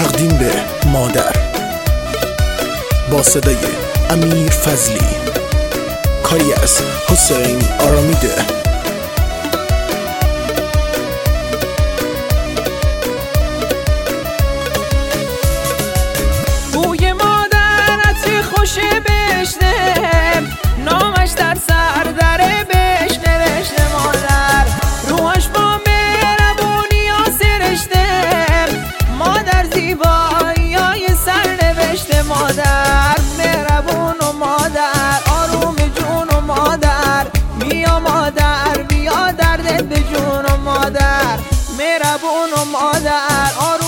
تقدیم به مادر با صدای امیر فضلی، کاری از حسین آرامیده. بوی مادرت خوش بشنه، نامش در سر در بهش نوشته. مادر روحش با مهربونی ها سرشته، مادر زیبایی های سر نوشته. مادر مهربون و مادر آروم جون و مادر بیا، مادر بیا دردت به جون و مادر مهربون و مادر آروم